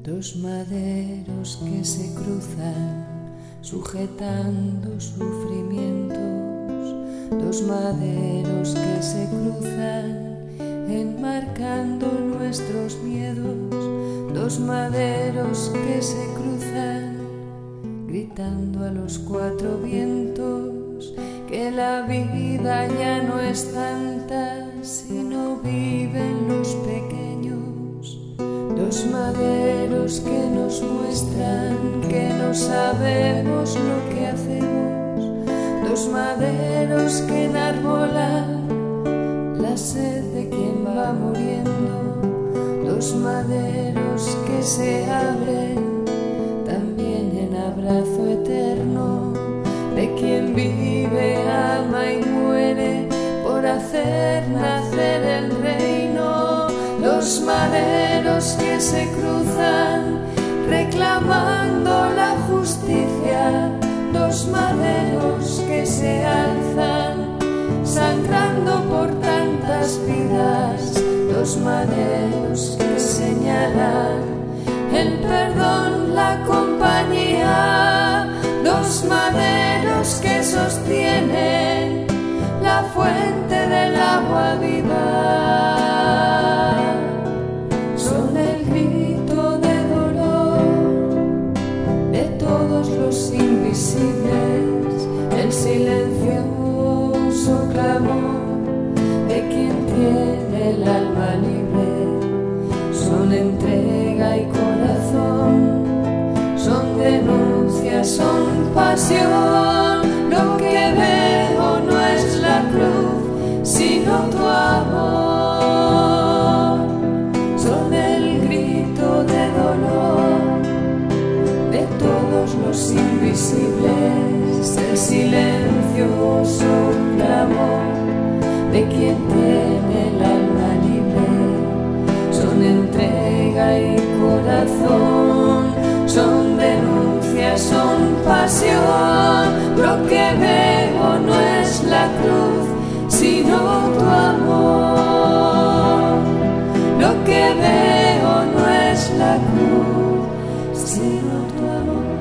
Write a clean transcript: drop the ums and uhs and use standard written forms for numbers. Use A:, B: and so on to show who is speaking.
A: Dos maderos que se cruzan sujetando sufrimientos, dos maderos que se cruzan enmarcando nuestros miedos, dos maderos que se cruzan gritando a los cuatro vientos que la vida ya no es tanta si no viven los pequeños. Dos maderos que nos muestran que no sabemos lo que hacemos, dos maderos que enarbolan la sed de quien va muriendo, dos maderos que se abren también en abrazo eterno de quien vive, ama y muere por hacer nacer el reino. Dos maderos que se cruzan reclamando la justicia, dos maderos que se alzan sangrando por tantas vidas, dos maderos que señalan el perdón, la compañía, dos maderos que sostienen la fuente del agua viva. Son el grito de dolor de todos los invisibles, el silencioso clamor de quien tiene el alma libre. Son entrega y corazón, son denuncia, son pasión. Lo que veo no es la cruz, sino tu amor. Son el grito de dolor de todos los invisibles, el silencioso clamor de quien tiene el alma libre. Son entrega y corazón, son denuncia, son pasión. Lo que veo no es la cruz, sino tu amor. Lo que veo no es la cruz, sino tu amor.